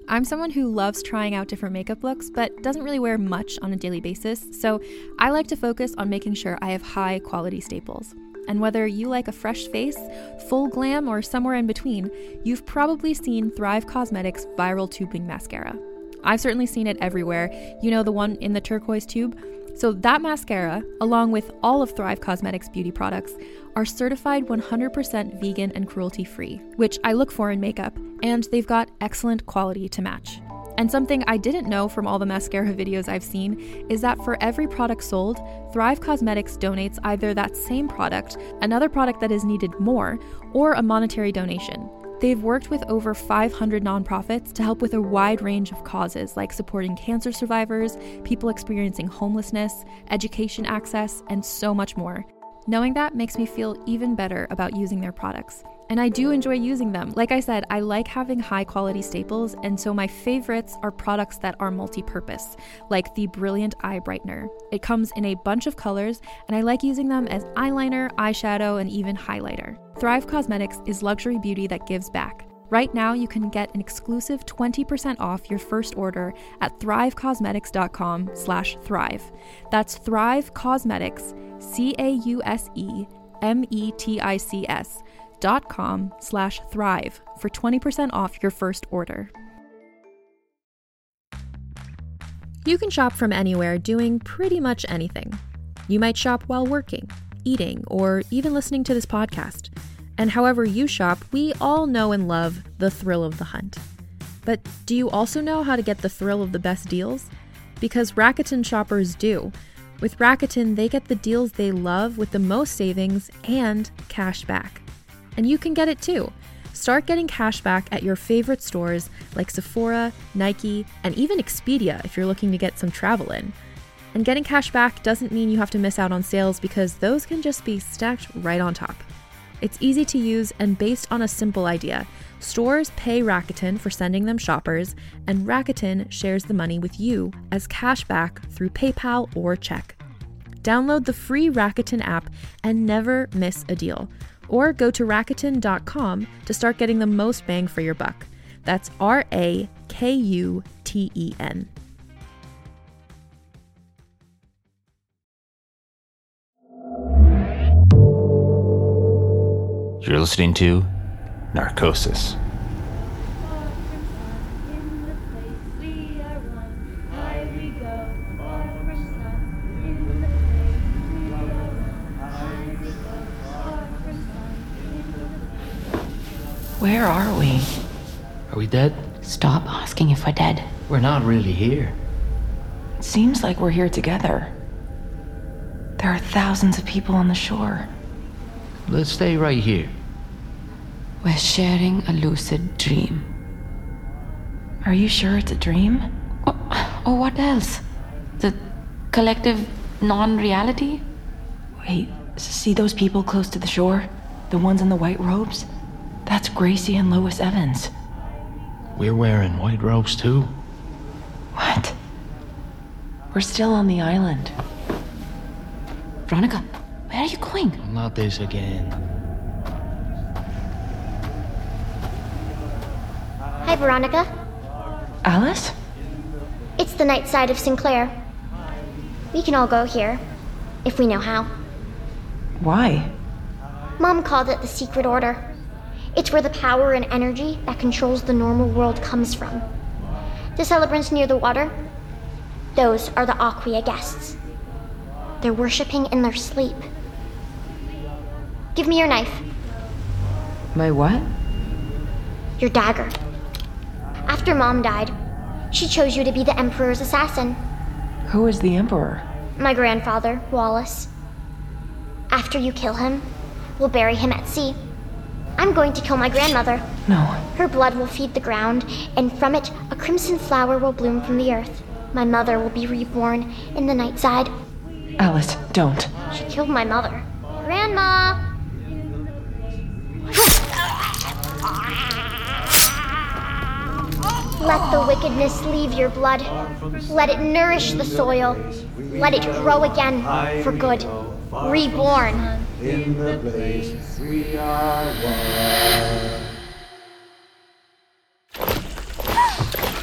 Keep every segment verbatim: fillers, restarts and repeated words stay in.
I'm someone who loves trying out different makeup looks, but doesn't really wear much on a daily basis, so I like to focus on making sure I have high quality staples. And whether you like a fresh face, full glam, or somewhere in between, you've probably seen Thrive Causemetics Viral Tubing Mascara. I've certainly seen it everywhere. You know, the one in the turquoise tube? So that mascara, along with all of Thrive Causemetics beauty products, are certified one hundred percent vegan and cruelty-free, which I look for in makeup, and they've got excellent quality to match. And something I didn't know from all the mascara videos I've seen is that for every product sold, Thrive Causemetics donates either that same product, another product that is needed more, or a monetary donation. They've worked with over five hundred nonprofits to help with a wide range of causes like supporting cancer survivors, people experiencing homelessness, education access, and so much more. Knowing that makes me feel even better about using their products. And I do enjoy using them. Like I said, I like having high quality staples, and so my favorites are products that are multi-purpose, like the Brilliant Eye Brightener. It comes in a bunch of colors, and I like using them as eyeliner, eyeshadow, and even highlighter. Thrive Causemetics is luxury beauty that gives back. Right now, you can get an exclusive twenty percent off your first order at thrivecausemetics.com slash thrive. That's Thrive Causemetics, C A U S E M E T I C S dot com slash thrive for twenty percent off your first order. You can shop from anywhere doing pretty much anything. You might shop while working, eating, or even listening to this podcast. And however you shop, we all know and love the thrill of the hunt. But do you also know how to get the thrill of the best deals? Because Rakuten shoppers do. With Rakuten, they get the deals they love with the most savings and cash back. And you can get it too. Start getting cash back at your favorite stores like Sephora, Nike, and even Expedia if you're looking to get some travel in. And getting cash back doesn't mean you have to miss out on sales, because those can just be stacked right on top. It's easy to use and based on a simple idea. Stores pay Rakuten for sending them shoppers, and Rakuten shares the money with you as cash back through PayPal or check. Download the free Rakuten app and never miss a deal. Or go to Rakuten dot com to start getting the most bang for your buck. That's R A K U T E N. You're listening to Narcosis. Where are we? Are we dead? Stop asking if we're dead. We're not really here. It seems like we're here together. There are thousands of people on the shore. Let's stay right here. We're sharing a lucid dream. Are you sure it's a dream? Or, or what else? The collective non-reality? Wait, see those people close to the shore? The ones in the white robes? That's Gracie and Lois Evans. We're wearing white robes too. What? We're still on the island. Veronica, where are you going? Not this again. Hi, Veronica. Alice? It's the night side of Sinclair. We can all go here, if we know how. Why? Mom called it the Secret Order. It's where the power and energy that controls the normal world comes from. The celebrants near the water, those are the Aquia guests. They're worshipping in their sleep. Give me your knife. My what? Your dagger. After Mom died, she chose you to be the Emperor's assassin. Who is the Emperor? My grandfather, Wallace. After you kill him, we'll bury him at sea. I'm going to kill my grandmother. No. Her blood will feed the ground, and from it, a crimson flower will bloom from the earth. My mother will be reborn in the night side. Alice, don't. She killed my mother. Grandma! Let the wickedness leave your blood. Let it nourish the soil. Let it grow again for good. Reborn. In the place we are one.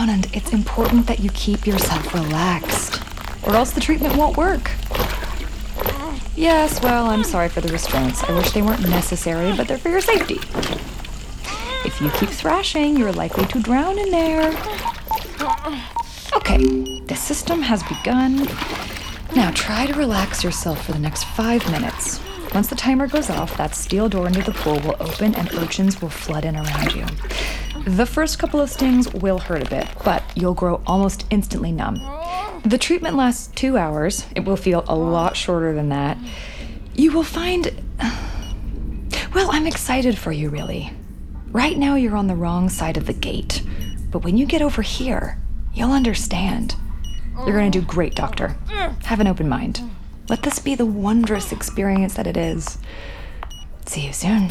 Anand, it's important that you keep yourself relaxed, or else the treatment won't work. Yes, well, I'm sorry for the restraints. I wish they weren't necessary, but they're for your safety. If you keep thrashing, you're likely to drown in there. Okay, the system has begun. Now try to relax yourself for the next five minutes. Once the timer goes off, that steel door into the pool will open and urchins will flood in around you. The first couple of stings will hurt a bit, but you'll grow almost instantly numb. The treatment lasts two hours. It will feel a lot shorter than that. You will find... Well, I'm excited for you, really. Right now you're on the wrong side of the gate, but when you get over here, you'll understand. You're gonna do great, Doctor. Have an open mind. Let this be the wondrous experience that it is. See you soon.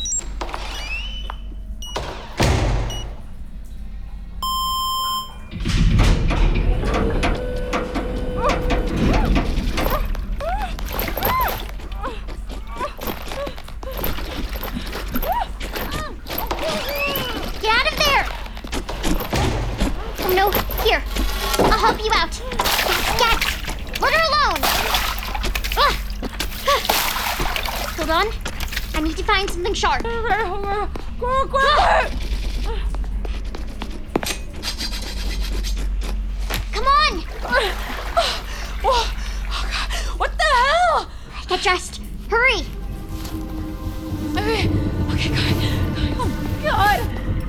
Get out of there! Oh no, here. I'll help you out. Yes! Let her alone! Ugh. Hold on. I need to find something sharp. Come on! What the hell? Get dressed. Hurry! Okay, okay, going. Oh, God.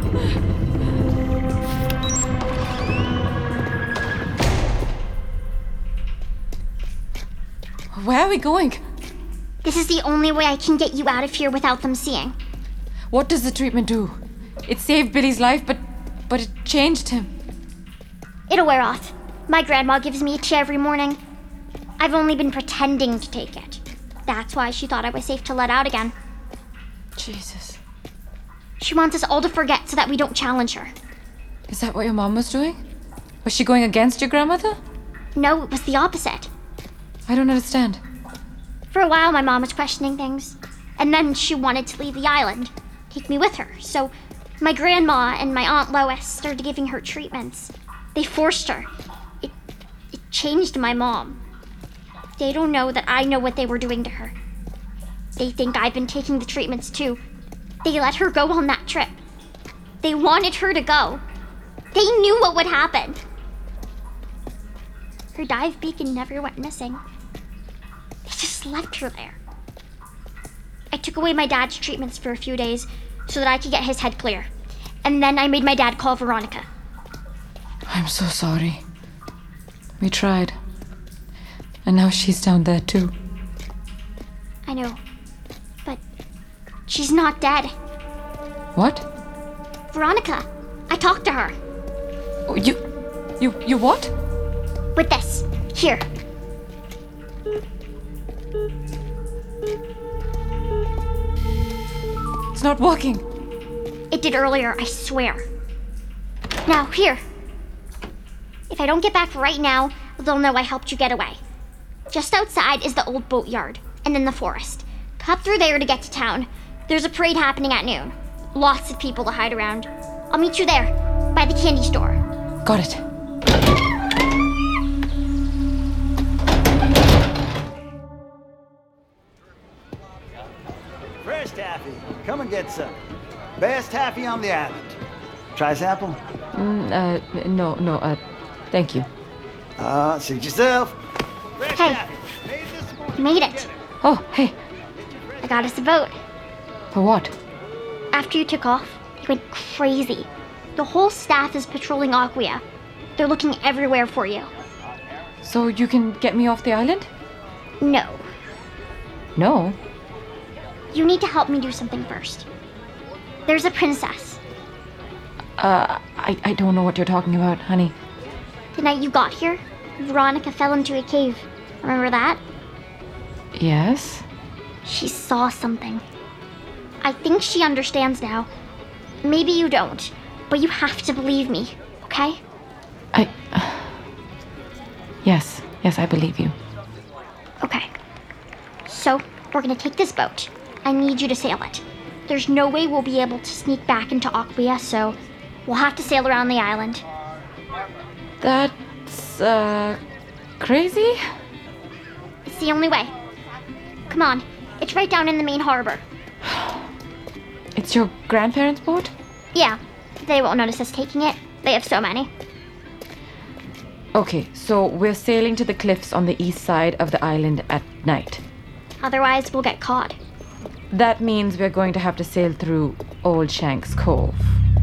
Where are we going? This is the only way I can get you out of here without them seeing. What does the treatment do? It saved Billy's life, but but it changed him. It'll wear off. My grandma gives me a tea every morning. I've only been pretending to take it. That's why she thought I was safe to let out again. Jesus. She wants us all to forget so that we don't challenge her. Is that what your mom was doing? Was she going against your grandmother? No, it was the opposite. I don't understand. For a while, my mom was questioning things. And then she wanted to leave the island, take me with her. So my grandma and my Aunt Lois started giving her treatments. They forced her. It, it changed my mom. They don't know that I know what they were doing to her. They think I've been taking the treatments too. They let her go on that trip. They wanted her to go. They knew what would happen. Her dive beacon never went missing. They just left her there. I took away my dad's treatments for a few days so that I could get his head clear. And then I made my dad call Veronica. I'm so sorry. We tried. And now she's down there too. I know. But she's not dead. What? Veronica. I talked to her. Oh, you... You... You what? With this. Here. It's not working. It did earlier, I swear. Now, here. If I don't get back right now, they'll know I helped you get away. Just outside is the old boatyard, and then the forest. Cut through there to get to town. There's a parade happening at noon. Lots of people to hide around. I'll meet you there, by the candy store. Got it. Fresh taffy. Come and get some. Best taffy on the island. Try sample? Mm, uh, no, no, uh, thank you. Uh, suit yourself. Fresh Hey. taffy. Made this morning. You made it. Oh, hey. I got us a boat. For what? After you took off, they went crazy. The whole staff is patrolling Aquia. They're looking everywhere for you. So you can get me off the island? No. No. You need to help me do something first. There's a princess. Uh, I, I don't know what you're talking about, honey. The night you got here, Veronica fell into a cave. Remember that? Yes? She saw something. I think she understands now. Maybe you don't, but you have to believe me, okay? I... Uh, yes, yes, I believe you. Okay. So, we're gonna take this boat. I need you to sail it. There's no way we'll be able to sneak back into Aquia, so we'll have to sail around the island. That's, uh, crazy? It's the only way. Come on, it's right down in the main harbor. It's your grandparents' boat? Yeah, they won't notice us taking it. They have so many. Okay, so we're sailing to the cliffs on the east side of the island at night. Otherwise, we'll get caught. That means we're going to have to sail through Old Shanks Cove.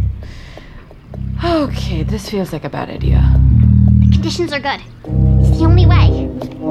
Okay, this feels like a bad idea. The conditions are good. It's the only way.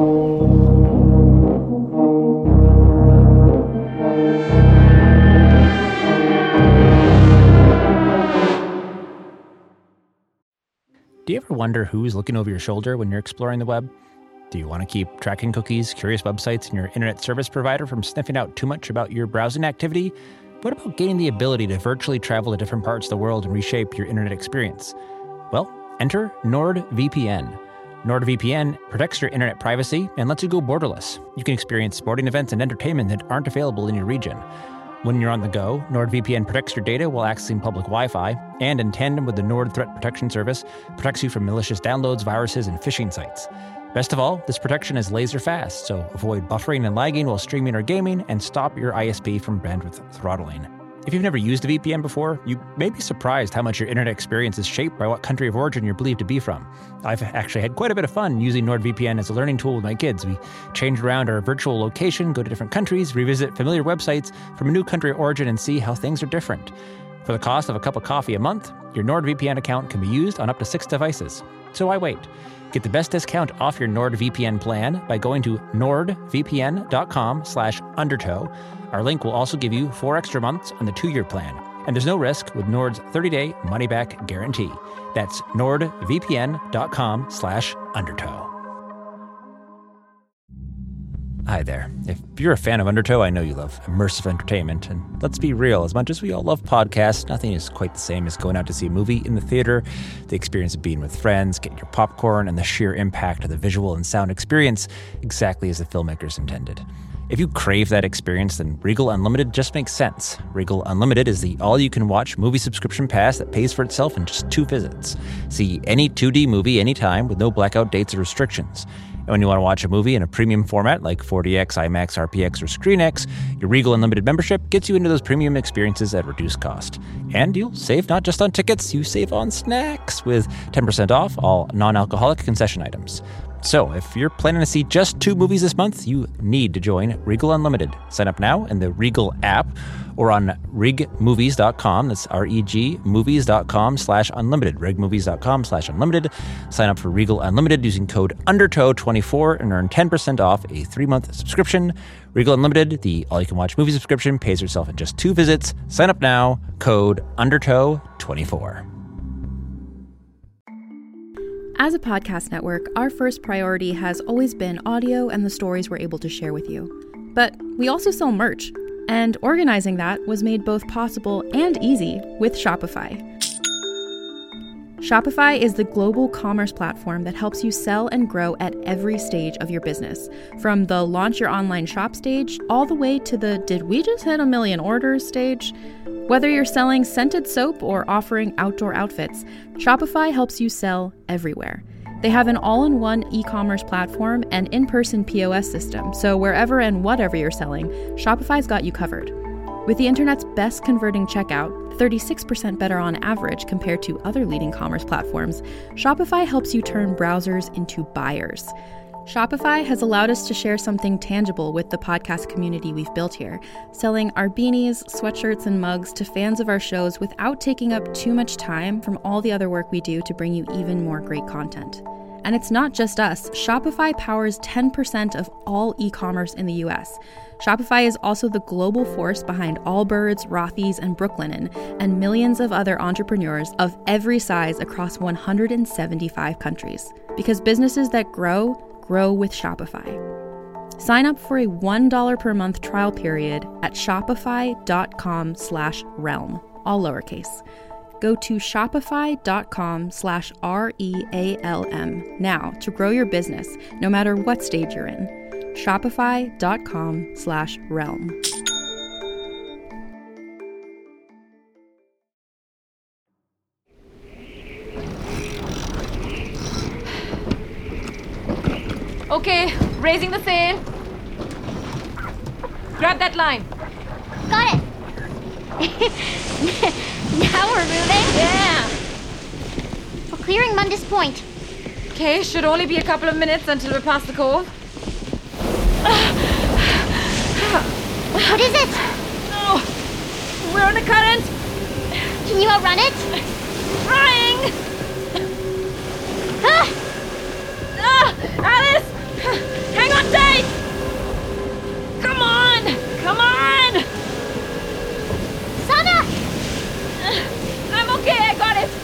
Do you ever wonder who's looking over your shoulder when you're exploring the web? Do you want to keep tracking cookies, curious websites, and your internet service provider from sniffing out too much about your browsing activity? What about gaining the ability to virtually travel to different parts of the world and reshape your internet experience? Well, enter NordVPN. NordVPN protects your internet privacy and lets you go borderless. You can experience sporting events and entertainment that aren't available in your region. When you're on the go, NordVPN protects your data while accessing public Wi-Fi, and in tandem with the Nord Threat Protection Service, protects you from malicious downloads, viruses, and phishing sites. Best of all, this protection is laser fast, so avoid buffering and lagging while streaming or gaming, and stop your I S P from bandwidth throttling. If you've never used a V P N before, you may be surprised how much your internet experience is shaped by what country of origin you're believed to be from. I've actually had quite a bit of fun using NordVPN as a learning tool with my kids. We change around our virtual location, go to different countries, revisit familiar websites from a new country of origin, and see how things are different. For the cost of a cup of coffee a month, your NordVPN account can be used on up to six devices. So why wait? Get the best discount off your NordVPN plan by going to nordvpn.com slash undertow. Our link will also give you four extra months on the two-year plan. And there's no risk with Nord's thirty-day money-back guarantee. That's nordvpn.com slash undertow. Hi there. If you're a fan of Undertow, I know you love immersive entertainment. And let's be real, as much as we all love podcasts, nothing is quite the same as going out to see a movie in the theater. The experience of being with friends, getting your popcorn, and the sheer impact of the visual and sound experience, exactly as the filmmakers intended. If you crave that experience, then Regal Unlimited just makes sense. Regal Unlimited is the all-you-can-watch movie subscription pass that pays for itself in just two visits. See any two D movie anytime with no blackout dates or restrictions. And when you want to watch a movie in a premium format like four D X, IMAX, R P X, or ScreenX, your Regal Unlimited membership gets you into those premium experiences at reduced cost. And you'll save not just on tickets, you save on snacks with ten percent off all non-alcoholic concession items. So if you're planning to see just two movies this month, you need to join Regal Unlimited. Sign up now in the Regal app or on reg movies dot com. That's R-E-G movies.com slash unlimited. regmovies.com slash unlimited. Sign up for Regal Unlimited using code undertow twenty-four and earn ten percent off a three-month subscription. Regal Unlimited, the all-you-can-watch movie subscription, pays yourself in just two visits. Sign up now, code undertow twenty-four. As a podcast network, our first priority has always been audio and the stories we're able to share with you. But we also sell merch, and organizing that was made both possible and easy with Shopify. Shopify is the global commerce platform that helps you sell and grow at every stage of your business, from the launch your online shop stage all the way to the did we just hit a million orders stage. Whether you're selling scented soap or offering outdoor outfits, Shopify helps you sell everywhere. They have an all-in-one e-commerce platform and in-person P O S system, so wherever and whatever you're selling, Shopify's got you covered. With the internet's best converting checkout, thirty-six percent better on average compared to other leading commerce platforms, Shopify helps you turn browsers into buyers. Shopify has allowed us to share something tangible with the podcast community we've built here, selling our beanies, sweatshirts, and mugs to fans of our shows without taking up too much time from all the other work we do to bring you even more great content. And it's not just us. Shopify powers ten percent of all e-commerce in the U S. Shopify is also the global force behind Allbirds, Rothy's, and Brooklinen, and millions of other entrepreneurs of every size across one hundred seventy-five countries. Because businesses that grow, grow with Shopify. Sign up for a one dollar per month trial period at shopify.com slash realm, all lowercase. Go to shopify.com slash R-E-A-L-M now to grow your business, no matter what stage you're in. Shopify.com slash realm. Okay, raising the sail. Grab that line. Got it. Now we're moving. Yeah. We're clearing Mundus Point. Okay, should only be a couple of minutes until we're past the cove. What is it? Oh, we're on a current. Can you outrun it? Trying. Ah! Ah, Alice, hang on tight. Come on, come on. Sana! I'm okay, I got it.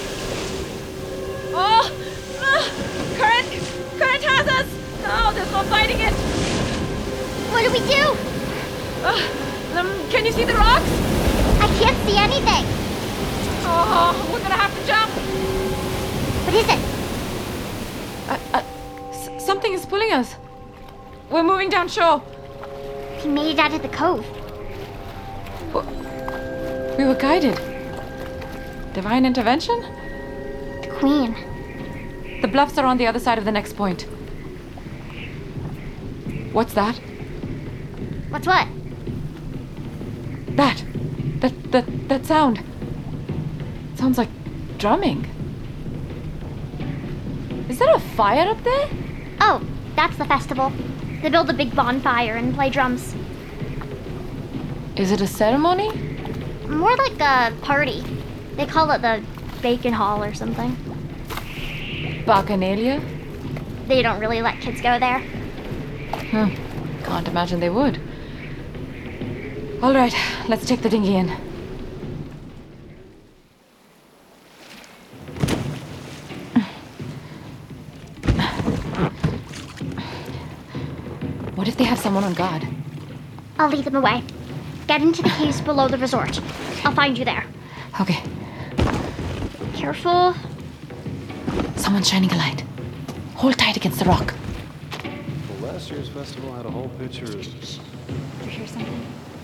Oh, ah, current, current has us. Oh, there's no fighting it. What do we do? Uh, um, can you see the rocks? I can't see anything. Oh, we're gonna have to jump. What is it? Uh, uh, s- something is pulling us. We're moving down shore. We made it out of the cove. We were guided. Divine intervention? The Queen. The bluffs are on the other side of the next point. What's that? What's what? That. That, that, that sound. Sounds like drumming. Is there a fire up there? Oh, that's the festival. They build a big bonfire and play drums. Is it a ceremony? More like a party. They call it the Bacon Hall or something. Bacchanalia? They don't really let kids go there. Hmm. Can't imagine they would. All right, let's take the dinghy in. What if they have someone on guard? I'll lead them away. Get into the caves below the resort. I'll find you there. Okay. Careful. Someone's shining a light. Hold tight against the rock. Well, last year's festival had a whole picture of Did you hear something?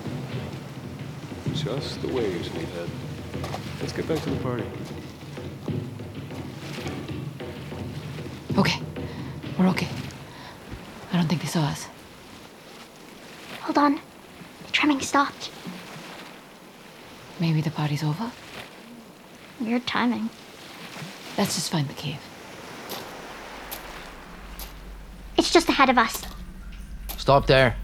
just the waves, meathead. Let's get back to the party. Okay. We're okay. I don't think they saw us. Hold on. The trimming stopped. Maybe the party's over? Weird timing. Let's just find the cave. It's just ahead of us. Stop there.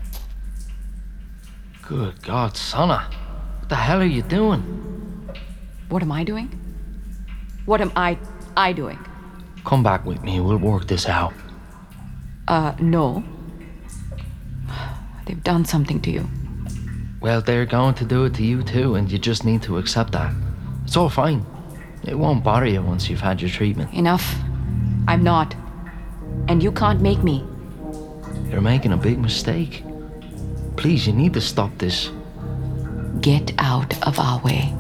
Good God, Sana. What the hell are you doing? What am I doing? What am I... I doing? Come back with me, we'll work this out. Uh, no. They've done something to you. Well, they're going to do it to you too, and you just need to accept that. It's all fine. It won't bother you once you've had your treatment. Enough. I'm not. And you can't make me. You're making a big mistake. Please, you need to stop this. Get out of our way.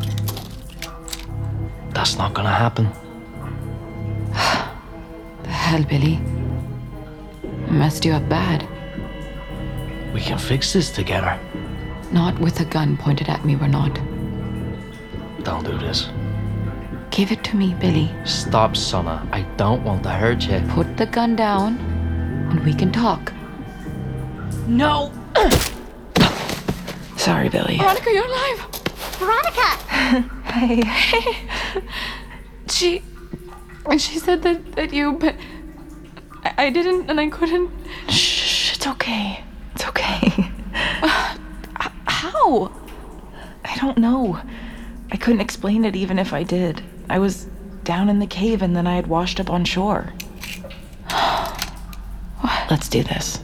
That's not gonna happen. The hell, Billy. I messed you up bad. We can fix this together. Not with a gun pointed at me, we're not. Don't do this. Give it to me, Billy. Stop, Sana. I don't want to hurt you. Put the gun down, and we can talk. No! Sorry, Billy. Veronica, you're alive! Veronica! Hey. Hey! She... She said that, that you... But I, I didn't, and I couldn't... Shh, it's okay. It's okay. Uh, how? I don't know. I couldn't explain it even if I did. I was down in the cave and then I had washed up on shore. Let's do this.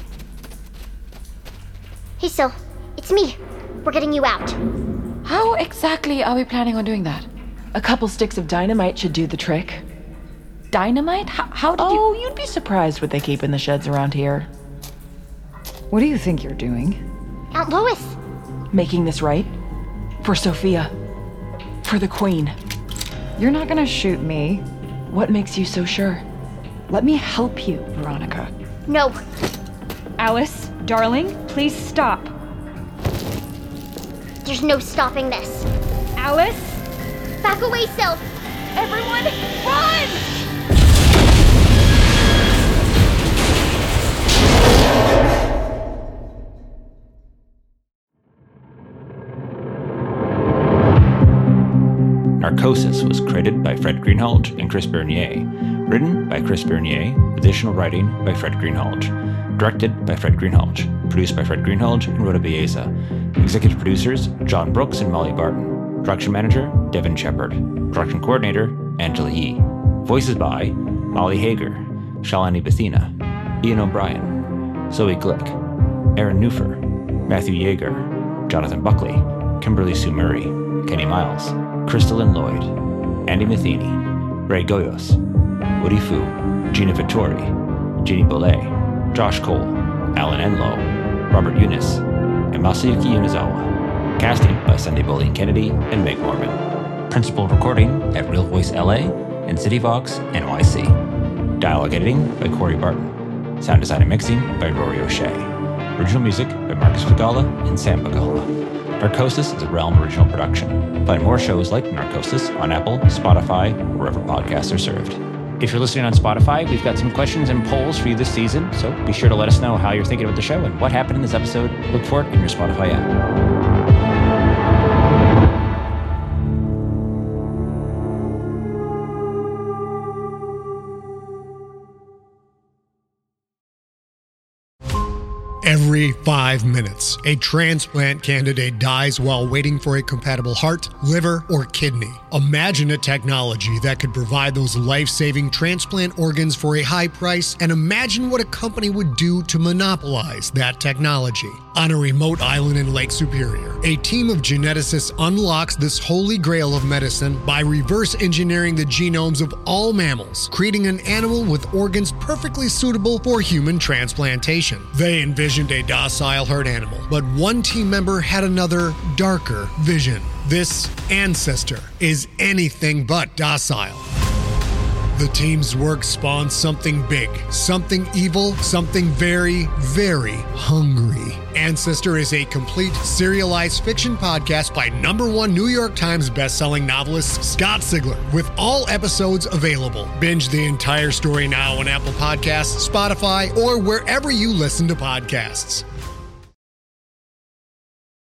Hey, Sil. It's me. We're getting you out. How exactly are we planning on doing that? A couple sticks of dynamite should do the trick. Dynamite? How, how did Oh, you... you'd be surprised what they keep in the sheds around here. What do you think you're doing? Aunt Lois. Making this right? For Sophia. For the Queen. You're not gonna shoot me. What makes you so sure? Let me help you, Veronica. No. Alice, darling, please stop. There's no stopping this. Alice? Back away, Sil. Everyone, run! Narcosis was created by Fred Greenhalgh and Chris Bernier. Written by Chris Bernier, with additional writing by Fred Greenhalgh. Directed by Fred Greenhalgh. Produced by Fred Greenhalgh and Rhoda Baeza. Executive producers, John Brooks and Molly Barton. Production manager, Devin Shepard. Production coordinator, Angela Yee. Voices by Molly Hager, Shalani Bethina, Ian O'Brien, Zoe Glick, Aaron Newfer, Matthew Yeager, Jonathan Buckley, Kimberly Sue Murray, Kenny Miles, Crystalline Lloyd, Andy Matheny, Ray Goyos, Woody Fu, Gina Vittori, Jeannie Bollet, Josh Cole, Alan Enlow, Robert Eunice, and Masayuki Unizawa. Casting by Sunday Bullion Kennedy and Meg Mormon. Principal recording at Real Voice L A and CityVox N Y C. Dialogue editing by Corey Barton. Sound design and mixing by Rory O'Shea. Original music by Marcus Pagala and Sam Pagala. Narcosis is a Realm original production. Find more shows like Narcosis on Apple, Spotify, or wherever podcasts are served. If you're listening on Spotify, we've got some questions and polls for you this season, so be sure to let us know how you're thinking about the show and what happened in this episode. Look for it in your Spotify app. Every five minutes, a transplant candidate dies while waiting for a compatible heart, liver, or kidney. Imagine a technology that could provide those life-saving transplant organs for a high price, and imagine what a company would do to monopolize that technology. On a remote island in Lake Superior, a team of geneticists unlocks this holy grail of medicine by reverse engineering the genomes of all mammals, creating an animal with organs perfectly suitable for human transplantation. They envisioned a docile herd animal, but one team member had another, darker vision. This ancestor is anything but docile. The team's work spawned something big, something evil, something very, very hungry. Ancestor is a complete serialized fiction podcast by number one New York Times bestselling novelist Scott Sigler, with all episodes available. Binge the entire story now on Apple Podcasts, Spotify, or wherever you listen to podcasts.